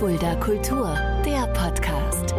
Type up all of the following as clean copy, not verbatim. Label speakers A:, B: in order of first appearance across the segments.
A: Fulda Kultur, der Podcast.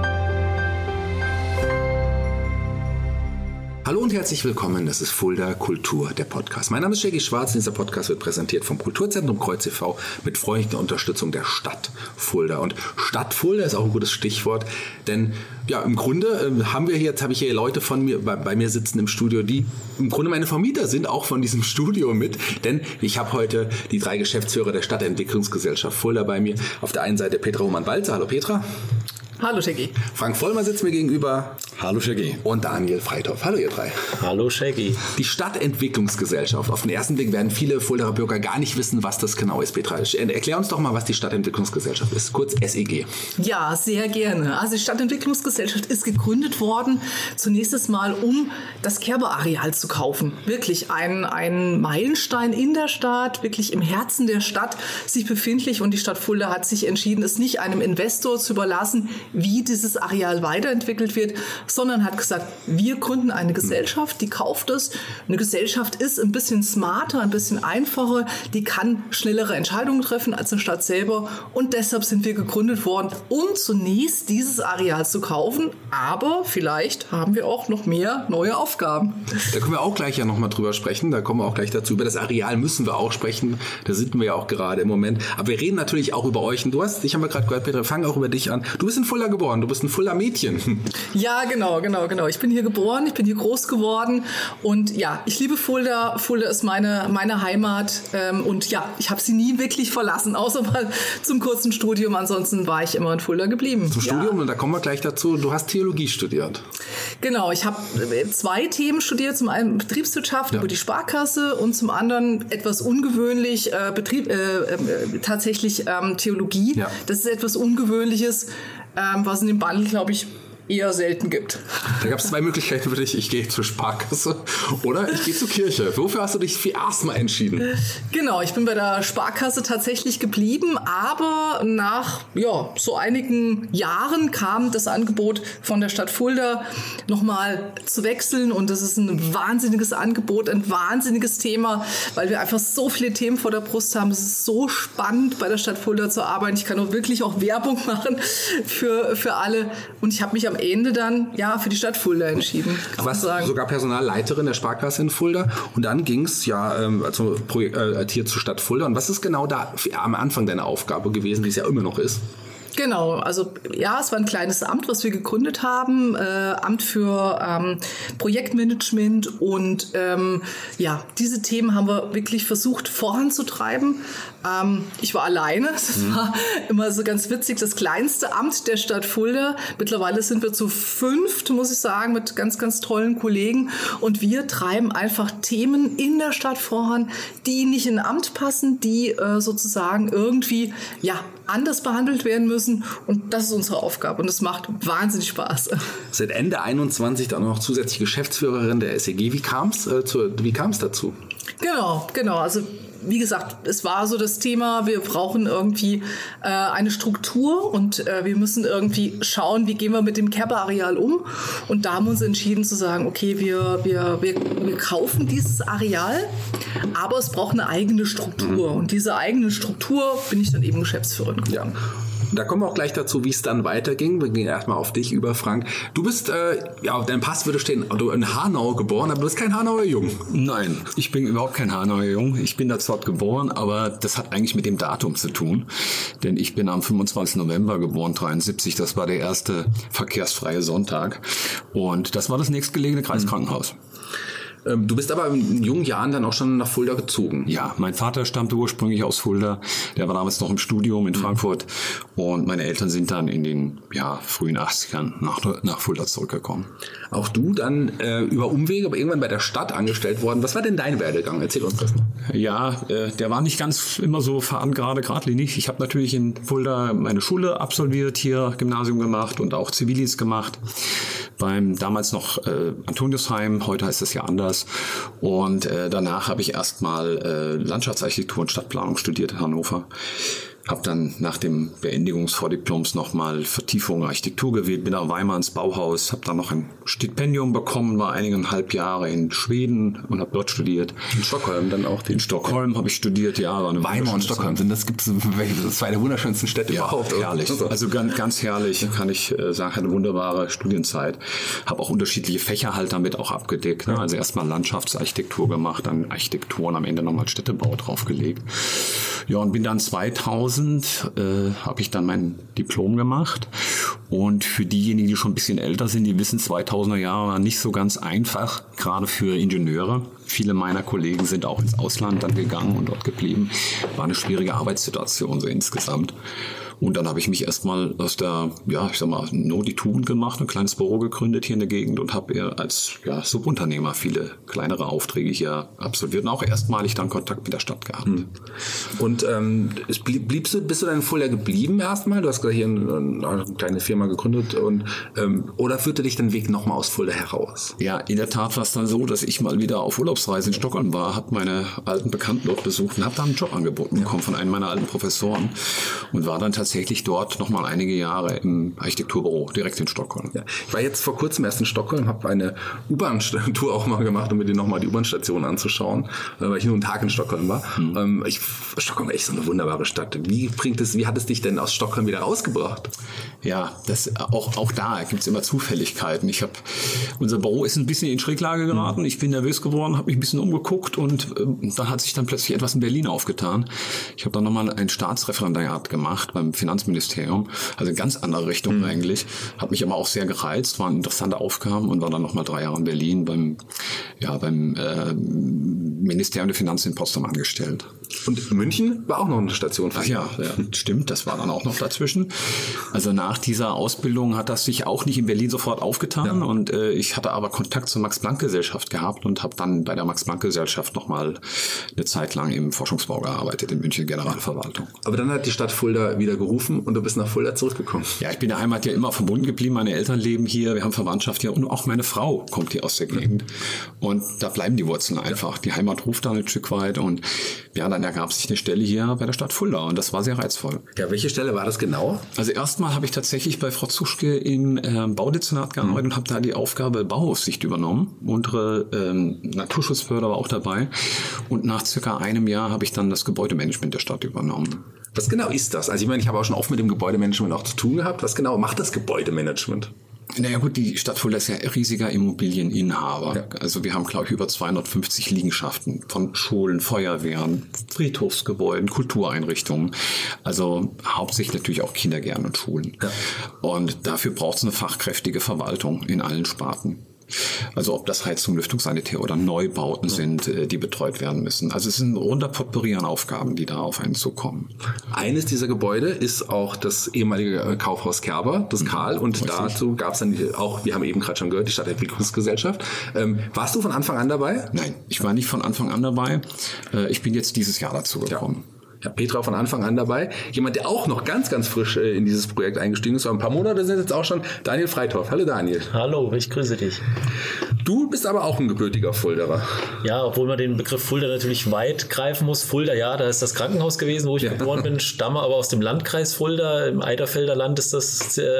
B: Hallo und herzlich willkommen, das ist Fulda Kultur, der Podcast. Mein Name ist Shaggy Schwarz und dieser Podcast wird präsentiert vom Kulturzentrum Kreuz e.V. mit freundlicher Unterstützung der Stadt Fulda. Und Stadt Fulda ist auch ein gutes Stichwort, denn ja, im Grunde habe ich hier Leute von mir, bei mir sitzen im Studio, die im Grunde meine Vermieter sind, auch von diesem Studio mit, denn ich habe heute die 3 Geschäftsführer der Stadtentwicklungsgesellschaft Fulda bei mir. Auf der einen Seite Petra Hohmann-Walzer. Hallo Petra.
C: Hallo Shaggy.
B: Frank Vollmer sitzt mir gegenüber.
D: Hallo Shaggy.
B: Und Daniel Freithoff. Hallo ihr 3.
D: Hallo Shaggy.
B: Die Stadtentwicklungsgesellschaft. Auf den ersten Blick werden viele Fuldaer Bürger gar nicht wissen, was das genau ist. Petra, erklär uns doch mal, was die Stadtentwicklungsgesellschaft ist. Kurz SEG.
C: Ja, sehr gerne. Also die Stadtentwicklungsgesellschaft ist gegründet worden, zunächst mal, um das Kerber-Areal zu kaufen. Wirklich ein Meilenstein in der Stadt, wirklich im Herzen der Stadt sich befindlich. Und die Stadt Fulda hat sich entschieden, es nicht einem Investor zu überlassen, wie dieses Areal weiterentwickelt wird, sondern hat gesagt, wir gründen eine Gesellschaft, die kauft es. Eine Gesellschaft ist ein bisschen smarter, ein bisschen einfacher, die kann schnellere Entscheidungen treffen als eine Stadt selber und deshalb sind wir gegründet worden, um zunächst dieses Areal zu kaufen, aber vielleicht haben wir auch noch mehr neue Aufgaben.
B: Da können wir auch gleich ja nochmal drüber sprechen, da kommen wir auch gleich dazu. Über das Areal müssen wir auch sprechen, da sind wir ja auch gerade im Moment. Aber wir reden natürlich auch über euch und ich habe gerade gehört, Petra, fang auch über dich an. Du bist in Fulda geboren, du bist ein Fulda Mädchen.
C: Ja, genau. Ich bin hier geboren, ich bin hier groß geworden und ja, ich liebe Fulda. Fulda ist meine Heimat und ja, ich habe sie nie wirklich verlassen, außer mal zum kurzen Studium. Ansonsten war ich immer in Fulda geblieben.
B: Zum Studium, und da kommen wir gleich dazu, du hast Theologie studiert.
C: Genau, ich habe 2 Themen studiert, zum einen Betriebswirtschaft über die Sparkasse und zum anderen etwas ungewöhnlich, tatsächlich Theologie. Ja. Das ist etwas Ungewöhnliches, was in dem Bundle, glaube ich, eher selten gibt.
B: Da gab es 2 Möglichkeiten für dich. Ich gehe zur Sparkasse oder ich gehe zur Kirche. Wofür hast du dich erstmal entschieden?
C: Genau, ich bin bei der Sparkasse tatsächlich geblieben, aber nach so einigen Jahren kam das Angebot von der Stadt Fulda nochmal zu wechseln und das ist ein wahnsinniges Angebot, ein wahnsinniges Thema, weil wir einfach so viele Themen vor der Brust haben. Es ist so spannend, bei der Stadt Fulda zu arbeiten. Ich kann auch wirklich auch Werbung machen für alle und ich habe mich am Ende dann für die Stadt Fulda entschieden.
B: Du warst sogar Personalleiterin der Sparkasse in Fulda und dann ging es also hier zur Stadt Fulda. Und was ist genau da am Anfang deine Aufgabe gewesen, die es ja immer noch ist?
C: Genau, also es war ein kleines Amt, was wir gegründet haben, Amt für Projektmanagement und diese Themen haben wir wirklich versucht voranzutreiben. Ich war alleine, das war immer so ganz witzig, das kleinste Amt der Stadt Fulda. Mittlerweile sind wir zu 5, muss ich sagen, mit ganz, ganz tollen Kollegen und wir treiben einfach Themen in der Stadt voran, die nicht in ein Amt passen, die sozusagen irgendwie anders behandelt werden müssen und das ist unsere Aufgabe und es macht wahnsinnig Spaß.
B: Seit Ende 21 dann noch zusätzlich Geschäftsführerin der SEG. Wie kam es dazu?
C: Genau. Also wie gesagt, es war so das Thema, wir brauchen irgendwie eine Struktur und wir müssen irgendwie schauen, wie gehen wir mit dem Kerber-Areal um. Und da haben wir uns entschieden zu sagen, okay, wir kaufen dieses Areal, aber es braucht eine eigene Struktur. Und diese eigene Struktur bin ich dann eben Geschäftsführerin geworden.
B: Ja. Da kommen wir auch gleich dazu, wie es dann weiterging. Wir gehen erstmal auf dich über, Frank. Du bist, auf deinem Pass würde stehen, du in Hanau geboren, aber du bist kein Hanauer Jung.
D: Nein, ich bin überhaupt kein Hanauer Jung. Ich bin da dort geboren, aber das hat eigentlich mit dem Datum zu tun. Denn ich bin am 25. November geboren, 73. Das war der erste verkehrsfreie Sonntag. Und das war das nächstgelegene Kreiskrankenhaus.
B: Du bist aber in jungen Jahren dann auch schon nach Fulda gezogen.
D: Ja, mein Vater stammte ursprünglich aus Fulda. Der war damals noch im Studium in Frankfurt. Und meine Eltern sind dann in den frühen 80ern nach Fulda zurückgekommen.
B: Auch du dann über Umwege, aber irgendwann bei der Stadt angestellt worden. Was war denn dein Werdegang? Erzähl uns das mal.
D: Ja, der war nicht ganz immer so geradlinig. Ich habe natürlich in Fulda meine Schule absolviert, hier Gymnasium gemacht und auch Zivildienst gemacht. Beim damals noch Antoniusheim, heute heißt das ja anders. Und danach habe ich erstmal Landschaftsarchitektur und Stadtplanung studiert in Hannover. Habe dann nach dem Beendigungsvordiploms nochmal Vertiefung Architektur gewählt, bin nach Weimar ins Bauhaus, habe dann noch ein Stipendium bekommen, war 1,5 Jahre in Schweden und habe dort studiert.
B: In Stockholm dann auch?
D: In Stockholm habe ich studiert, ja.
B: Weimar und Stockholm, das ist zwei der wunderschönsten Städte überhaupt.
D: Herrlich. Also ganz herrlich, kann ich sagen, hatte eine wunderbare Studienzeit. Habe auch unterschiedliche Fächer halt damit auch abgedeckt. Ne? Also erstmal Landschaftsarchitektur gemacht, dann Architektur und am Ende nochmal Städtebau draufgelegt. Ja, und bin dann 2000 habe ich dann mein Diplom gemacht. Und für diejenigen, die schon ein bisschen älter sind, die wissen, 2000er Jahre war nicht so ganz einfach, gerade für Ingenieure. Viele meiner Kollegen sind auch ins Ausland dann gegangen und dort geblieben. War eine schwierige Arbeitssituation so insgesamt. Und dann habe ich mich erstmal aus der, Not die Tugend gemacht, ein kleines Büro gegründet hier in der Gegend und habe als Subunternehmer viele kleinere Aufträge hier absolviert und auch erstmalig dann Kontakt mit der Stadt gehabt.
B: Und bist du dann in Fulda geblieben erstmal? Du hast gerade hier eine kleine Firma gegründet oder führte dich dein Weg nochmal aus Fulda heraus?
D: Ja, in der Tat war es dann so, dass ich mal wieder auf Urlaubsreise in Stockholm war, habe meine alten Bekannten dort besucht und habe da einen Job angeboten bekommen von einem meiner alten Professoren und war dann tatsächlich dort nochmal einige Jahre im Architekturbüro, direkt in Stockholm. Ja,
B: ich war jetzt vor kurzem erst in Stockholm, habe eine U-Bahn-Tour auch mal gemacht, um mir nochmal die U-Bahn-Station anzuschauen, weil ich nur einen Tag in Stockholm war. Stockholm war echt so eine wunderbare Stadt. Wie hat es dich denn aus Stockholm wieder rausgebracht?
D: Ja, auch da gibt es immer Zufälligkeiten. Unser Büro ist ein bisschen in Schräglage geraten. Ich bin nervös geworden, habe mich ein bisschen umgeguckt und dann hat sich dann plötzlich etwas in Berlin aufgetan. Ich habe dann nochmal ein Staatsreferendariat gemacht beim Finanzministerium, also in ganz andere Richtung eigentlich. Hat mich aber auch sehr gereizt, waren interessante Aufgaben und war dann nochmal 3 Jahre in Berlin beim Ministerium der Finanzen in Potsdam angestellt.
B: Und München war auch noch eine Station für
D: ja, stimmt, das war dann auch noch dazwischen. Also nach dieser Ausbildung hat das sich auch nicht in Berlin sofort aufgetan und ich hatte aber Kontakt zur Max-Planck-Gesellschaft gehabt und habe dann bei der Max-Planck-Gesellschaft nochmal eine Zeit lang im Forschungsbau gearbeitet, in München Generalverwaltung.
B: Aber dann hat die Stadt Fulda wieder gerufen und du bist nach Fulda zurückgekommen.
D: Ja, ich bin der Heimat ja immer verbunden geblieben. Meine Eltern leben hier, wir haben Verwandtschaft hier und auch meine Frau kommt hier aus der Gegend. Und da bleiben die Wurzeln einfach. Die Heimat ruft da ein Stück weit und dann ergab sich eine Stelle hier bei der Stadt Fulda und das war sehr reizvoll.
B: Ja, welche Stelle war das genau?
D: Also erstmal habe ich tatsächlich bei Frau Zuschke im Baudezernat gearbeitet und habe da die Aufgabe Bauaufsicht übernommen. Unsere Naturschutzbehörde war auch dabei und nach circa einem Jahr habe ich dann das Gebäudemanagement der Stadt übernommen.
B: Was genau ist das? Also ich habe auch schon oft mit dem Gebäudemanagement auch zu tun gehabt. Was genau macht das Gebäudemanagement?
D: Naja gut, die Stadt Fulda ist ja riesiger Immobilieninhaber. Ja. Also wir haben, glaube ich, über 250 Liegenschaften von Schulen, Feuerwehren, Friedhofsgebäuden, Kultureinrichtungen. Also hauptsächlich natürlich auch Kindergärten und Schulen. Ja. Und dafür braucht es eine fachkräftige Verwaltung in allen Sparten. Also ob das Heizung, Lüftung, Sanitär oder Neubauten sind, die betreut werden müssen. Also es ist ein runder Potpourri an Aufgaben, die da auf einen zukommen.
B: Eines dieser Gebäude ist auch das ehemalige Kaufhaus Kerber, das Karl. Und dazu gab es dann auch, wir haben eben gerade schon gehört, die Stadtentwicklungsgesellschaft. Warst du von Anfang an dabei?
D: Nein, ich war nicht von Anfang an dabei. Ich bin jetzt dieses Jahr dazu gekommen.
B: Ja, Petra von Anfang an dabei. Jemand, der auch noch ganz, ganz frisch in dieses Projekt eingestiegen ist. Aber ein paar Monate sind jetzt auch schon Daniel Freitorf. Hallo Daniel.
E: Hallo, ich grüße dich.
B: Du bist aber auch ein gebürtiger Fulderer.
E: Ja, obwohl man den Begriff Fulda natürlich weit greifen muss. Fulda, ja, da ist das Krankenhaus gewesen, wo ich geboren bin, stamme aber aus dem Landkreis Fulda. Im Eiderfelder Land ist das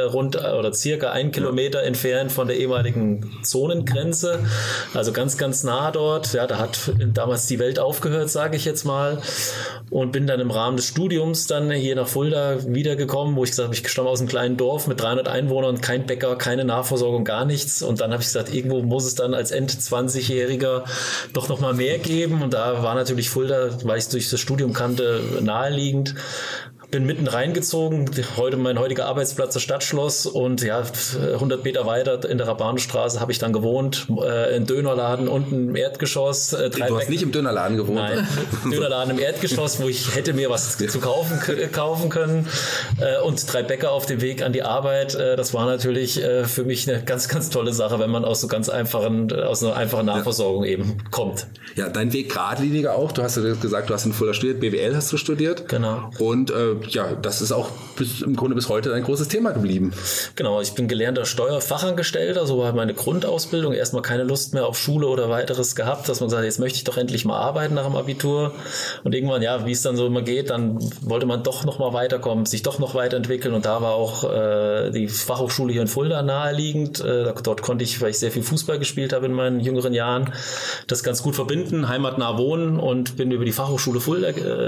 E: circa 1 Kilometer entfernt von der ehemaligen Zonengrenze. Also ganz, ganz nah dort. Ja, da hat damals die Welt aufgehört, sage ich jetzt mal. Und bin dann im Rahmen des Studiums dann hier nach Fulda wiedergekommen, wo ich gesagt habe, ich stamme aus einem kleinen Dorf mit 300 Einwohnern, kein Bäcker, keine Nahversorgung, gar nichts. Und dann habe ich gesagt, irgendwo muss es dann als End-20-Jähriger doch noch mal mehr geben. Und da war natürlich Fulda, weil ich es durch das Studium kannte, naheliegend. Bin mitten reingezogen, mein heutiger Arbeitsplatz das Stadtschloss und 100 Meter weiter in der Rabanenstraße habe ich dann gewohnt, ein Dönerladen unten im Erdgeschoss.
B: Du hast nicht im Dönerladen gewohnt?
E: Nein, Dönerladen im Erdgeschoss, wo ich hätte mir was zu kaufen können und 3 Bäcker auf dem Weg an die Arbeit. Das war natürlich für mich eine ganz, ganz tolle Sache, wenn man aus einer einfachen Nahversorgung eben kommt.
B: Ja, dein Weg geradliniger auch. Du hast ja gesagt, du hast in Fulda studiert, BWL hast du studiert.
E: Genau.
B: Und das ist auch im Grunde bis heute ein großes Thema geblieben.
E: Genau, ich bin gelernter Steuerfachangestellter, so war meine Grundausbildung. Erstmal keine Lust mehr auf Schule oder weiteres gehabt, dass man sagt, jetzt möchte ich doch endlich mal arbeiten nach dem Abitur. Und irgendwann, wie es dann so immer geht, dann wollte man doch noch mal weiterkommen, sich doch noch weiterentwickeln. Und da war auch die Fachhochschule hier in Fulda naheliegend. Dort konnte ich, weil ich sehr viel Fußball gespielt habe in meinen jüngeren Jahren, das ganz gut verbinden, heimatnah wohnen, und bin über die Fachhochschule Fulda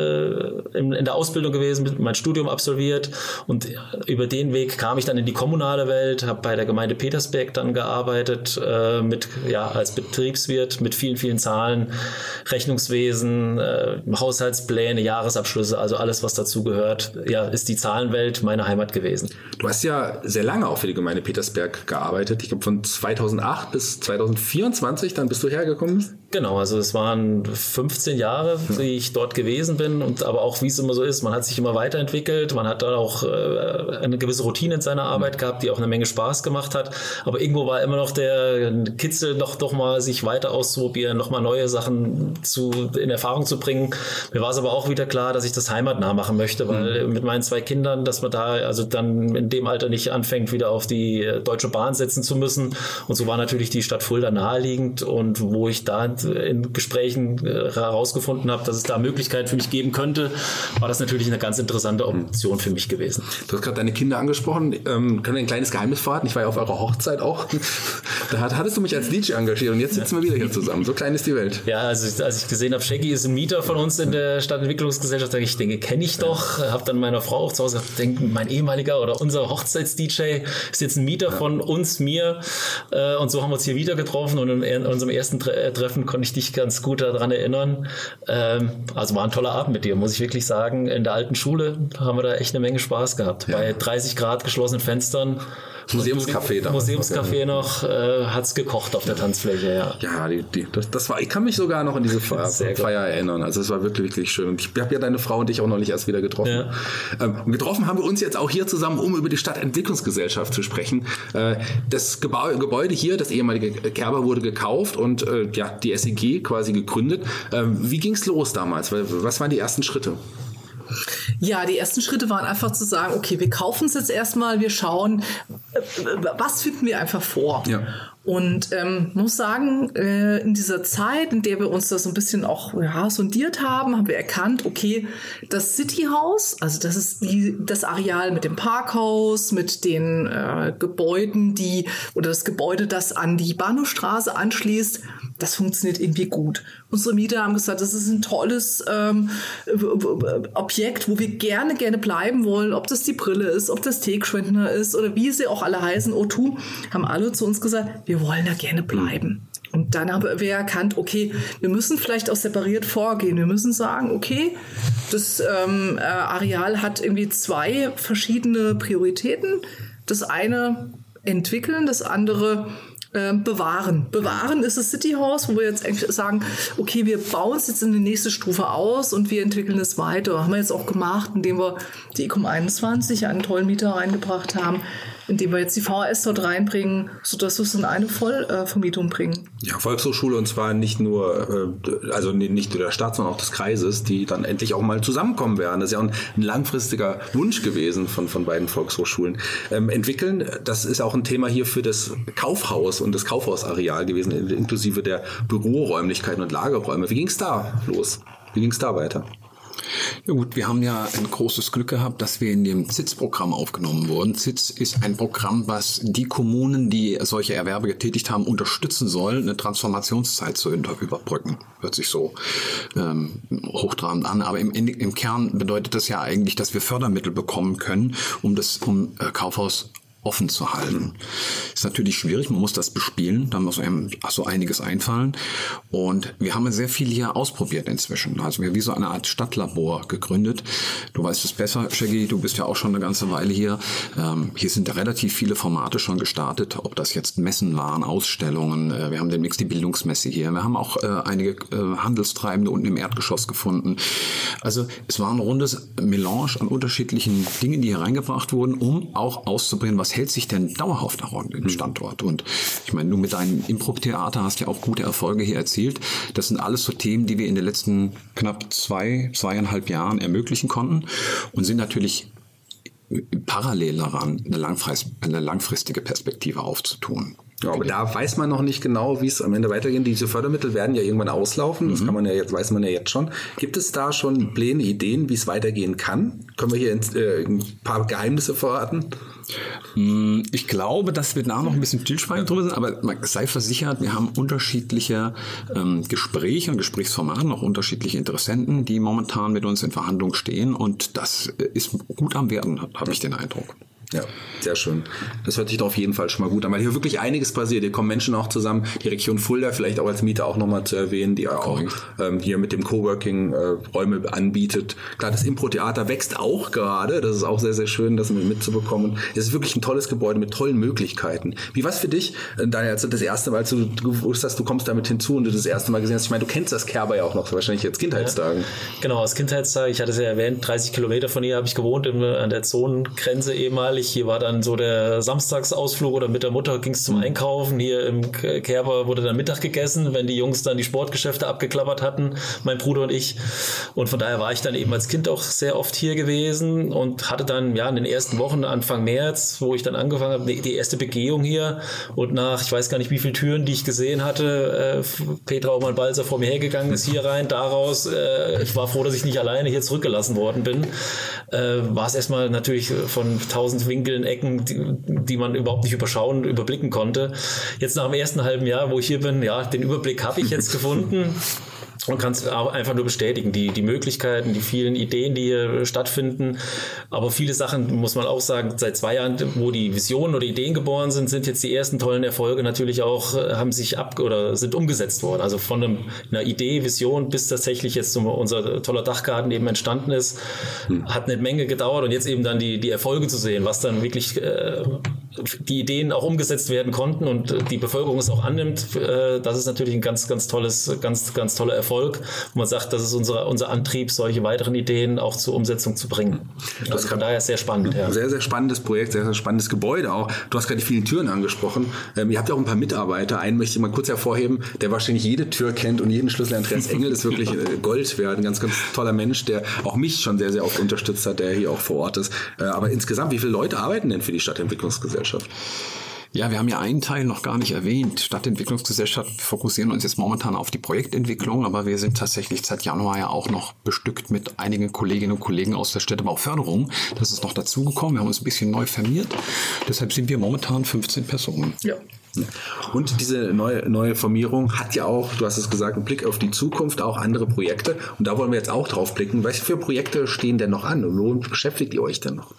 E: in der Ausbildung gewesen, mein Studium absolviert, und über den Weg kam ich dann in die kommunale Welt, habe bei der Gemeinde Petersberg dann gearbeitet, als Betriebswirt mit vielen, vielen Zahlen, Rechnungswesen, Haushaltspläne, Jahresabschlüsse, also alles, was dazu gehört, ist die Zahlenwelt meine Heimat gewesen.
B: Du hast ja sehr lange auch für die Gemeinde Petersberg gearbeitet. Ich glaube von 2008 bis 2024, dann bist du hergekommen?
E: Genau, also es waren 15 Jahre, die ich dort gewesen bin, und aber auch, wie es immer so ist, man hat sich immer weiterentwickelt, man hat da auch eine gewisse Routine in seiner Arbeit gehabt, die auch eine Menge Spaß gemacht hat, aber irgendwo war immer noch der Kitzel, doch mal sich weiter auszuprobieren, noch mal neue Sachen in Erfahrung zu bringen. Mir war es aber auch wieder klar, dass ich das heimatnah machen möchte, weil mit meinen 2 Kindern, dass man da also dann in dem Alter nicht anfängt, wieder auf die Deutsche Bahn setzen zu müssen, und so war natürlich die Stadt Fulda naheliegend, und wo ich da in Gesprächen herausgefunden habe, dass es da Möglichkeiten für mich geben könnte, war das natürlich eine ganz interessante Option für mich gewesen.
B: Du hast gerade deine Kinder angesprochen. Können wir ein kleines Geheimnis verraten? Ich war ja auf eurer Hochzeit auch. Da hattest du mich als DJ engagiert, und jetzt sitzen wir wieder hier zusammen. So klein ist die Welt.
E: Ja, also als ich gesehen habe, Shaggy ist ein Mieter von uns in der Stadtentwicklungsgesellschaft, ich denke, kenne ich doch. Habe dann meiner Frau auch zu Hause gesagt, denke, mein ehemaliger oder unser Hochzeits-DJ ist jetzt ein Mieter von mir. Und so haben wir uns hier wieder getroffen, und in unserem ersten Treffen konnte ich dich ganz gut daran erinnern. Also war ein toller Abend mit dir, muss ich wirklich sagen. In der alten Schule haben wir da echt eine Menge Spaß gehabt. Ja. Bei 30 Grad geschlossenen Fenstern. Museumscafé noch, hat's gekocht auf der Tanzfläche, ja. Ja,
B: das war, ich kann mich sogar noch an diese Feier erinnern. Also es war wirklich, wirklich schön. Und ich habe ja deine Frau und dich auch neulich erst wieder getroffen. Ja. Getroffen haben wir uns jetzt auch hier zusammen, um über die Stadtentwicklungsgesellschaft zu sprechen. Das Gebäude hier, das ehemalige Kerber, wurde gekauft und die SEG quasi gegründet. Wie ging's los damals? Was waren die ersten Schritte?
C: Ja, die ersten Schritte waren einfach zu sagen, okay, wir kaufen es jetzt erstmal, wir schauen, was finden wir einfach vor. Ja. Und muss sagen, in dieser Zeit, in der wir uns das so ein bisschen auch sondiert haben wir erkannt, okay, das Cityhaus, also das ist das Areal mit dem Parkhaus, mit den Gebäuden, das Gebäude, das an die Bahnhofstraße anschließt, das funktioniert irgendwie gut. Unsere Mieter haben gesagt, das ist ein tolles Objekt, wo wir gerne bleiben wollen, ob das die Brille ist, ob das Tegschwendner ist oder wie sie auch alle heißen, O2, haben alle zu uns gesagt, wir wollen da gerne bleiben. Und dann haben wir erkannt, okay, wir müssen vielleicht auch separiert vorgehen. Wir müssen sagen, okay, das Areal hat irgendwie 2 verschiedene Prioritäten. Das eine entwickeln, das andere bewahren. Bewahren ist das Cityhaus, wo wir jetzt eigentlich sagen, okay, wir bauen es jetzt in die nächste Stufe aus und wir entwickeln es weiter. Haben wir jetzt auch gemacht, indem wir die Ecom 21, einen tollen Mieter reingebracht haben, indem wir jetzt die VHS dort reinbringen, sodass wir es in eine Vollvermietung bringen.
B: Ja, Volkshochschule, und zwar nicht nur der Stadt, sondern auch des Kreises, die dann endlich auch mal zusammenkommen werden. Das ist ja auch ein langfristiger Wunsch gewesen von beiden Volkshochschulen. Entwickeln, das ist auch ein Thema hier für das Kaufhaus und das Kaufhausareal gewesen, inklusive der Büroräumlichkeiten und Lagerräume. Wie ging es da los? Wie ging es da weiter?
D: Ja gut, wir haben ja ein großes Glück gehabt, dass wir in dem ZITZ-Programm aufgenommen wurden. ZITZ ist ein Programm, was die Kommunen, die solche Erwerbe getätigt haben, unterstützen soll, eine Transformationszeit zu überbrücken. Hört sich so hochtrabend an, aber im Kern bedeutet das ja eigentlich, dass wir Fördermittel bekommen können, um Kaufhaus offen zu halten. Ist natürlich schwierig, man muss das bespielen, da muss einem so einiges einfallen. Und wir haben sehr viel hier ausprobiert inzwischen. Also wir haben wie so eine Art Stadtlabor gegründet. Du weißt es besser, Shaggy, du bist ja auch schon eine ganze Weile hier. Hier sind relativ viele Formate schon gestartet, ob das jetzt Messen waren, Ausstellungen. Wir haben demnächst die Bildungsmesse hier. Wir haben auch einige Handelstreibende unten im Erdgeschoss gefunden. Also es war ein rundes Melange an unterschiedlichen Dingen, die hier reingebracht wurden, um auch auszubringen, was was hält sich denn dauerhaft nach dem Standort? Und ich meine, du mit deinem Impro-Theater hast ja auch gute Erfolge hier erzielt. Das sind alles so Themen, die wir in den letzten knapp 2,5 Jahren ermöglichen konnten und sind natürlich parallel daran, eine langfristige Perspektive aufzutun.
B: Ja, aber da weiß man noch nicht genau, wie es am Ende weitergeht. Diese Fördermittel werden ja irgendwann auslaufen. Das kann man ja jetzt, weiß man ja jetzt schon. Gibt es da schon Pläne, Ideen, wie es weitergehen kann? Können wir hier ein paar Geheimnisse verraten?
D: Ich glaube, dass wir da noch ein bisschen stillschweigend drüber sind, aber sei versichert, wir haben unterschiedliche Gespräche und Gesprächsformate, auch unterschiedliche Interessenten, die momentan mit uns in Verhandlung stehen und das ist gut am Werden, habe ich den Eindruck.
B: Ja, sehr schön. Das hört sich doch auf jeden Fall schon mal gut an, weil hier wirklich einiges passiert. Hier kommen Menschen auch zusammen. Die Region Fulda vielleicht auch als Mieter auch nochmal zu erwähnen, die auch hier mit dem Coworking Räume anbietet. Klar, das Impro-Theater wächst auch gerade. Das ist auch sehr, sehr schön, das mitzubekommen. Es ist wirklich ein tolles Gebäude mit tollen Möglichkeiten. Wie war es für dich, Daniel, als du das erste Mal, als du gewusst hast, du kommst damit hinzu und du das erste Mal gesehen hast? Ich meine, du kennst das Kerber ja auch noch, wahrscheinlich jetzt Kindheitstagen. Ja,
E: genau, aus Kindheitstagen. Ich hatte es ja erwähnt, 30 Kilometer von hier habe ich gewohnt, an der Zonengrenze ehemalig. Hier war dann so der Samstagsausflug oder mit der Mutter ging es zum Einkaufen. Hier im Kerber wurde dann Mittag gegessen, wenn die Jungs dann die Sportgeschäfte abgeklappert hatten, mein Bruder und ich. Und von daher war ich dann eben als Kind auch sehr oft hier gewesen und hatte dann in den ersten Wochen, Anfang März, wo ich dann angefangen habe, die erste Begehung hier und nach, ich weiß gar nicht wie viele Türen, die ich gesehen hatte, Petra Aumann-Balzer vor mir hergegangen ist hier rein, daraus, ich war froh, dass ich nicht alleine hier zurückgelassen worden bin, war es erstmal natürlich von 1000 Winkeln, Ecken, die man überhaupt nicht überblicken konnte. Jetzt nach dem ersten halben Jahr, wo ich hier bin, den Überblick habe ich jetzt gefunden. Und kann es einfach nur bestätigen, die Möglichkeiten, die vielen Ideen, die hier stattfinden. Aber viele Sachen, muss man auch sagen, seit 2 Jahren, wo die Visionen oder Ideen geboren sind, sind jetzt die ersten tollen Erfolge natürlich auch, sind umgesetzt worden. Also von einer Idee, Vision bis tatsächlich jetzt unser toller Dachgarten eben entstanden ist, hat eine Menge gedauert und jetzt eben dann die Erfolge zu sehen, was dann wirklich die Ideen auch umgesetzt werden konnten und die Bevölkerung es auch annimmt, das ist natürlich ein ganz, ganz toller Erfolg, wo man sagt, das ist unser Antrieb, solche weiteren Ideen auch zur Umsetzung zu bringen. Das von daher sehr spannend. Ja.
B: Sehr, sehr spannendes Projekt, sehr, sehr spannendes Gebäude auch. Du hast gerade die vielen Türen angesprochen. Ihr habt ja auch ein paar Mitarbeiter. Einen möchte ich mal kurz hervorheben, der wahrscheinlich jede Tür kennt und jeden Schlüssel. Andreas Engel ist wirklich Gold wert. Ein ganz, ganz toller Mensch, der auch mich schon sehr, sehr oft unterstützt hat, der hier auch vor Ort ist. Aber insgesamt, wie viele Leute arbeiten denn für die Stadtentwicklungsgesellschaft?
D: Ja, wir haben ja einen Teil noch gar nicht erwähnt. Stadtentwicklungsgesellschaft, wir fokussieren uns jetzt momentan auf die Projektentwicklung, aber wir sind tatsächlich seit Januar ja auch noch bestückt mit einigen Kolleginnen und Kollegen aus der Städtebauförderung. Das ist noch dazugekommen. Wir haben uns ein bisschen neu firmiert. Deshalb sind wir momentan 15 Personen.
B: Ja. Und diese neue Formierung hat ja auch, du hast es gesagt, einen Blick auf die Zukunft, auch andere Projekte. Und da wollen wir jetzt auch drauf blicken. Was für Projekte stehen denn noch an? Und womit beschäftigt ihr euch denn noch?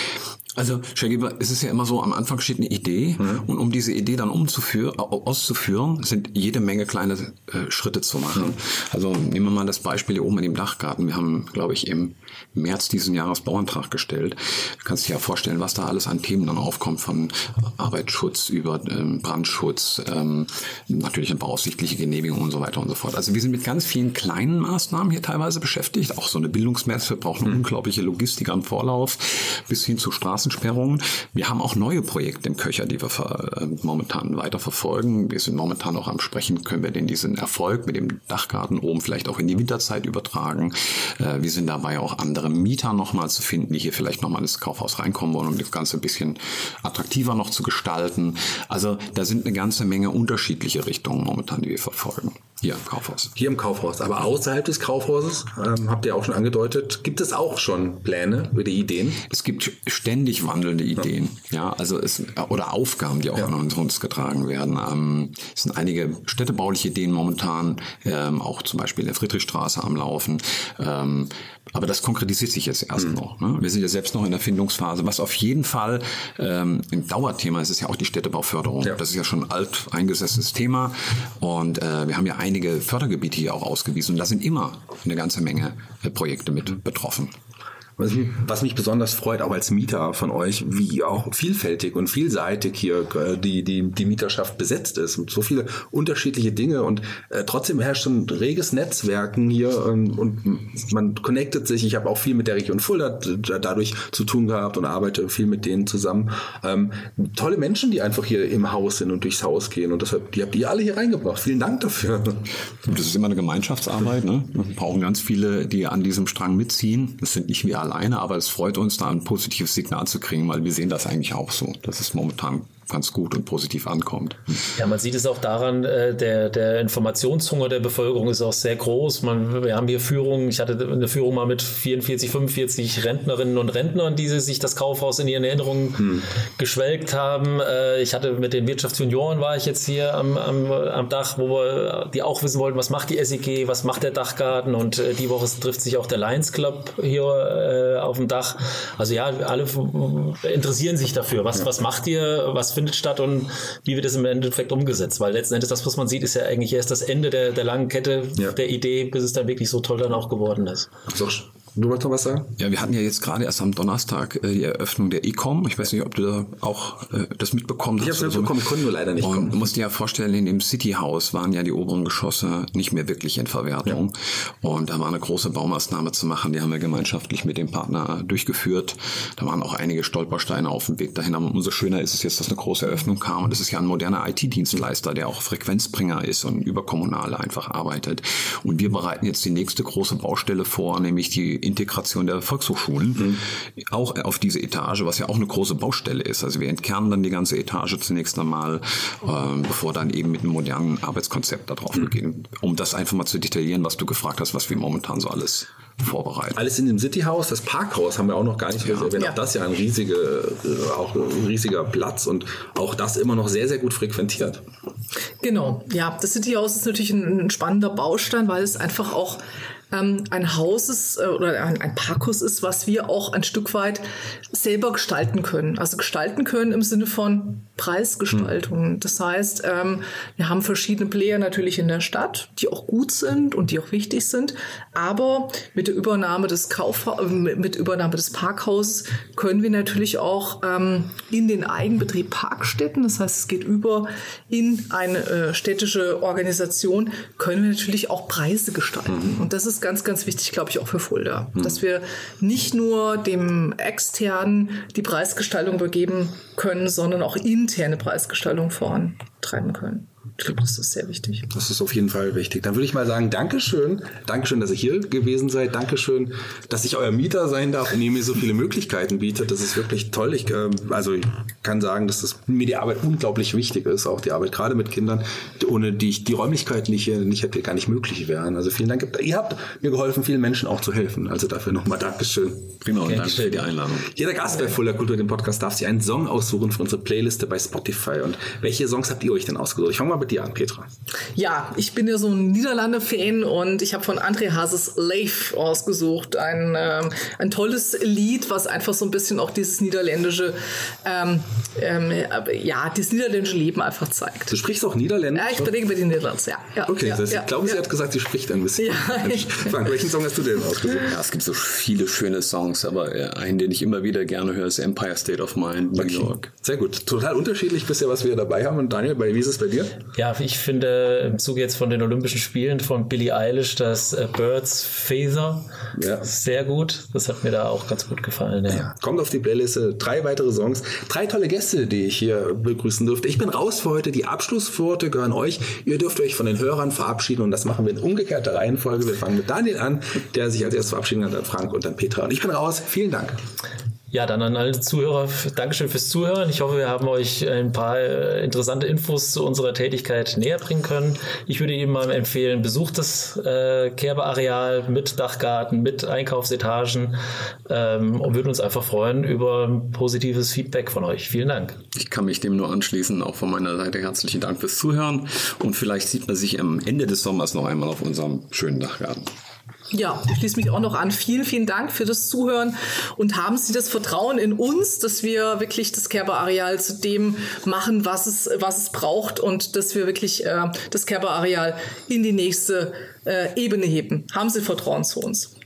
D: Also, Schägeber, es ist ja immer so, am Anfang steht eine Idee und um diese Idee dann auszuführen, sind jede Menge kleine Schritte zu machen. Also nehmen wir mal das Beispiel hier oben in dem Dachgarten. Wir haben, glaube ich, im März diesen Jahres Bauantrag gestellt. Du kannst dir ja vorstellen, was da alles an Themen dann aufkommt, von Arbeitsschutz über Brandschutz, natürlich eine bauaufsichtliche Genehmigung und so weiter und so fort. Also wir sind mit ganz vielen kleinen Maßnahmen hier teilweise beschäftigt. Auch so eine Bildungsmesse braucht eine unglaubliche Logistik am Vorlauf bis hin zu Straßensperrungen. Wir haben auch neue Projekte im Köcher, die wir momentan weiter verfolgen. Wir sind momentan auch am Sprechen, können wir denn diesen Erfolg mit dem Dachgarten oben vielleicht auch in die Winterzeit übertragen. Wir sind dabei auch andere Mieter nochmal zu finden, die hier vielleicht nochmal ins Kaufhaus reinkommen wollen, um das Ganze ein bisschen attraktiver noch zu gestalten. Also da sind eine ganze Menge unterschiedliche Richtungen momentan, die wir verfolgen. Hier im Kaufhaus.
B: Hier im Kaufhaus. Aber außerhalb des Kaufhauses, habt ihr auch schon angedeutet, gibt es auch schon Pläne oder Ideen?
D: Es gibt ständig wandelnde Ideen, also oder Aufgaben, die auch an uns getragen werden. Es sind einige städtebauliche Ideen momentan, auch zum Beispiel in der Friedrichstraße am Laufen. Aber das konkretisiert sich jetzt erst noch. Ne? Wir sind ja selbst noch in der Findungsphase. Was auf jeden Fall ein Dauerthema ist, ist ja auch die Städtebauförderung. Ja. Das ist ja schon ein alt eingesessenes Thema. Und wir haben ja einige Fördergebiete hier auch ausgewiesen. Und da sind immer eine ganze Menge Projekte mit betroffen.
B: Was mich besonders freut, auch als Mieter von euch, wie auch vielfältig und vielseitig hier die Mieterschaft besetzt ist und so viele unterschiedliche Dinge und trotzdem herrscht ein reges Netzwerken hier und man connectet sich. Ich habe auch viel mit der Region Fulda dadurch zu tun gehabt und arbeite viel mit denen zusammen. Tolle Menschen, die einfach hier im Haus sind und durchs Haus gehen und deshalb, die habt ihr alle hier reingebracht. Vielen Dank dafür.
D: Das ist immer eine Gemeinschaftsarbeit, ne? Wir brauchen ganz viele, die an diesem Strang mitziehen. Das sind nicht wir alleine, aber es freut uns, da ein positives Signal zu kriegen, weil wir sehen das eigentlich auch so, dass es momentan ganz gut und positiv ankommt.
E: Ja, man sieht es auch daran, der Informationshunger der Bevölkerung ist auch sehr groß. Wir haben hier Führungen, ich hatte eine Führung mal mit 44, 45 Rentnerinnen und Rentnern, die sich das Kaufhaus in ihren Erinnerungen geschwelgt haben. Ich hatte mit den Wirtschaftsjunioren, war ich jetzt hier am Dach, die auch wissen wollten, was macht die SEG, was macht der Dachgarten und die Woche trifft sich auch der Lions Club hier auf dem Dach. Also ja, alle interessieren sich dafür. Was macht ihr, was findet statt und wie wird es im Endeffekt umgesetzt? Weil letzten Endes das, was man sieht, ist ja eigentlich erst das Ende der langen Kette der Idee, bis es dann wirklich so toll dann auch geworden ist.
B: So, du wolltest noch was sagen?
D: Ja, wir hatten ja jetzt gerade erst am Donnerstag die Eröffnung der E-Com. Ich weiß nicht, ob du da auch das mitbekommen hast.
B: Ich habe es mitbekommen, konnten wir leider nicht kommen.
D: Du musst dir ja vorstellen, in dem City-Haus waren ja die oberen Geschosse nicht mehr wirklich in Verwertung. Ja. Und da war eine große Baumaßnahme zu machen. Die haben wir gemeinschaftlich mit dem Partner durchgeführt. Da waren auch einige Stolpersteine auf dem Weg dahin. Aber umso schöner ist es jetzt, dass eine große Eröffnung kam. Und das ist ja ein moderner IT-Dienstleister, der auch Frequenzbringer ist und überkommunal einfach arbeitet. Und wir bereiten jetzt die nächste große Baustelle vor, nämlich die Integration der Volkshochschulen, auch auf diese Etage, was ja auch eine große Baustelle ist. Also wir entkernen dann die ganze Etage zunächst einmal, bevor dann eben mit einem modernen Arbeitskonzept da drauf gehen, um das einfach mal zu detaillieren, was du gefragt hast, was wir momentan so alles vorbereiten.
B: Alles in dem Cityhaus, das Parkhaus haben wir auch noch gar nicht erwähnt. Auch das ja ein riesiger Platz und auch das immer noch sehr, sehr gut frequentiert.
C: Genau, ja, das Cityhaus ist natürlich ein spannender Baustein, weil es einfach auch ein Haus ist oder ein Parkhaus ist, was wir auch ein Stück weit selber gestalten können. Also gestalten können im Sinne von Preisgestaltung. Das heißt, wir haben verschiedene Player natürlich in der Stadt, die auch gut sind und die auch wichtig sind. Aber mit der Übernahme des Parkhauses können wir natürlich auch in den Eigenbetrieb Parkstätten, das heißt, es geht über in eine städtische Organisation, können wir natürlich auch Preise gestalten. Und das ist ganz, ganz wichtig, glaube ich, auch für Fulda. Dass wir nicht nur dem Externen die Preisgestaltung übergeben können, sondern auch interne Preisgestaltung vorantreiben können. Ich glaube, das ist sehr wichtig.
B: Das ist auf jeden Fall wichtig. Dann würde ich mal sagen, Dankeschön. Dankeschön, dass ihr hier gewesen seid. Dankeschön, dass ich euer Mieter sein darf und ihr mir so viele Möglichkeiten bietet. Das ist wirklich toll. Ich kann sagen, dass mir die Arbeit unglaublich wichtig ist. Auch die Arbeit gerade mit Kindern, ohne die Räumlichkeiten, die hier nicht hätte, gar nicht möglich wären. Also vielen Dank. Ihr habt mir geholfen, vielen Menschen auch zu helfen. Also dafür nochmal Dankeschön.
D: Prima und danke für die Einladung.
B: Jeder Gast bei Fulda Kultur, dem Podcast, darf sich einen Song aussuchen für unsere Playliste bei Spotify. Und welche Songs habt ihr euch denn ausgesucht? Ich fange mal mit dir an, Petra.
C: Ja, ich bin ja so ein Niederlande-Fan und ich habe von André Hazes Leef ausgesucht. Ein tolles Lied, was einfach so ein bisschen auch dieses niederländische, dieses niederländische Leben einfach zeigt.
B: Du sprichst auch Niederländisch?
C: Ja, ich spreche mit den Niederlands, ja.
B: Okay, ich glaube, sie hat gesagt, sie spricht ein bisschen. Ja. Frank, welchen Song hast du denn ausgesucht?
D: Ja, es gibt so viele schöne Songs, aber einen, den ich immer wieder gerne höre, ist Empire State of Mind, New York.
B: Sehr gut. Total unterschiedlich bisher, was wir dabei haben. Und Daniel, wie ist es bei dir?
E: Ja, ich finde im Zuge jetzt von den Olympischen Spielen von Billie Eilish das Birds Feather sehr gut. Das hat mir da auch ganz gut gefallen. Ja.
B: Kommt auf die Playliste. 3 weitere Songs. 3 tolle Gäste, die ich hier begrüßen durfte. Ich bin raus für heute. Die Abschlussworte gehören euch. Ihr dürft euch von den Hörern verabschieden und das machen wir in umgekehrter Reihenfolge. Wir fangen mit Daniel an, der sich als erstes verabschieden hat, dann Frank und dann Petra. Und ich bin raus. Vielen Dank.
E: Ja, dann an alle Zuhörer, Dankeschön fürs Zuhören. Ich hoffe, wir haben euch ein paar interessante Infos zu unserer Tätigkeit näher bringen können. Ich würde Ihnen mal empfehlen, besucht das Kerbe-Areal mit Dachgarten, mit Einkaufsetagen und würden uns einfach freuen über positives Feedback von euch. Vielen Dank.
D: Ich kann mich dem nur anschließen. Auch von meiner Seite herzlichen Dank fürs Zuhören und vielleicht sieht man sich am Ende des Sommers noch einmal auf unserem schönen Dachgarten.
C: Ja, ich schließe mich auch noch an. Vielen, vielen Dank für das Zuhören und haben Sie das Vertrauen in uns, dass wir wirklich das Kerbe-Areal zu dem machen, was es braucht und dass wir wirklich das Kerbe-Areal in die nächste Ebene heben. Haben Sie Vertrauen zu uns.